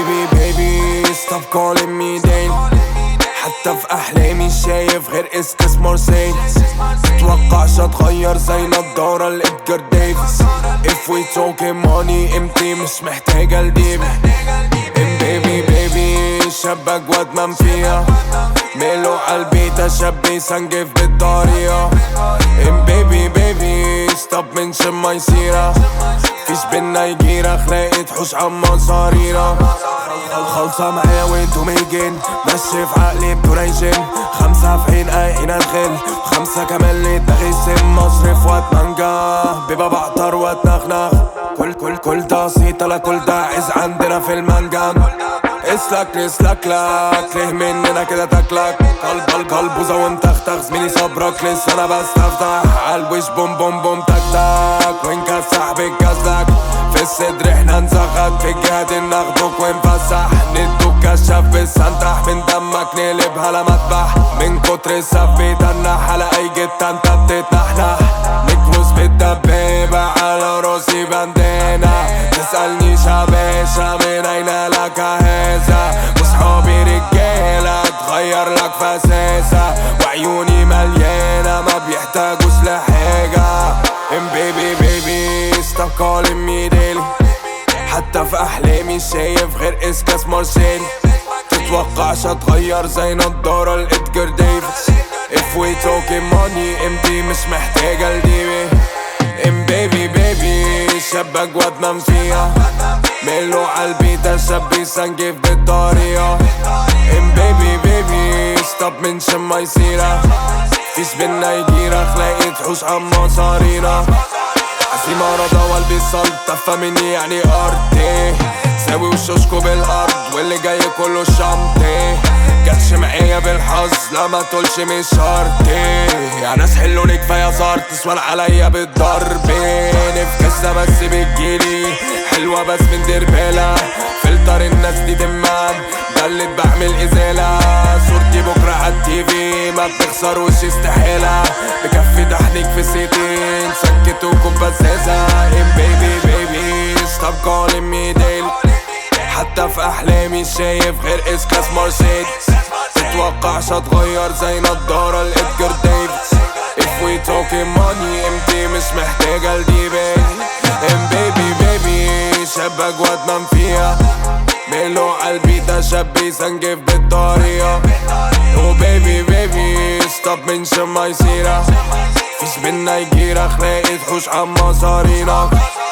baby stop calling me daily. حتى في أحلامي شايف غير اسكس مرسيدس. متوقعش اتغير زي نضارة لإدجار ديفيس. If we talking money امتي مش محتاجة لديبي. baby شاب أجود من فيها. ميلو عالبيتا شاب يسنجف بالطريقة. baby stop منشن ما يصيرها. فيش بينا يجيرة خلاقي تحوش عما صاريرة. خلصة معايا وانتو ميجين. ماشي في عقلي بدون اي جن. 5 في عين عين الخل. 5 كمان لدماغي سن. مصرف وقت منجا بيبقى بعطر وقت نخنخ. كل ده صيت لا كل ده عز عندنا في المنجم. اسلك ليه مننا كده تاكلك. قلب بوزة ومتختخ. زميلي صبرك لسه انا بستفتح. عالوش بوم بوم بوم تك تك. وين كان صاحبي جازلك في الصدر احنا نزغط. في الجهات ناخدوك ونفسح. ندوك كشاف بالسنتح. من دمك نقلبها لمذبح. من كتر السف بيتنح على اي جتة انت بتتنحنح. مكروس بالدبابة على راسي بندانة. تسألني شاباشا من اين لك هذا. وصحابي رجالة تغير لك فساسة. وعيوني مليانة ما بيحتاجوش لحاجة. baby stop calling me daily. حتى في أحلامي شايف غير اسكاس مرسيدس. تتوقعش اتغير زي نضارة لإدجار ديفيس. If we talking money امتي مش محتاجة لديبي. baby شاب أجود من فيها. ميلو عالبيتا شاب يسنجف بالطريقة. baby stop منشن ما يصيرها. فيش بينا يجيرة خلاقي تحوش عما صارينا. عزيمة رضا والبس سلطة فمني يعني أرضي. ساوي وشوشكو بالأرض واللي جاي كله شمطي. جاتش معايا بالحظ لا ما تقولش مش شرطي. يا ناس حلوني كفاية صار تسوال عليا بالضرب. نفكسة بس بتجيلي حلوة بس من دربالة. فلتر الناس دي دمان ده اللي بعمل إزالة. صورتي بكرة عالتيفي ما بتخسر وش استحالة. بكفي تحنيك في سيتي نسكتوكم بزازة. baby stop calling me daily. حتى في أحلامي شايف غير اسكاس مرسيدس. تتوقعش اتغير زي نضارة لإدجار ديفيس. If we talking money امتي مش محتاجة لديبي. baby شاب أجود من فيها. ميلو عالبيتا شاب يسنجف بالطريقة. baby stop منشن ما يصيرها. فيش بينا يجيرة خلاقي تحوش عما صارينا.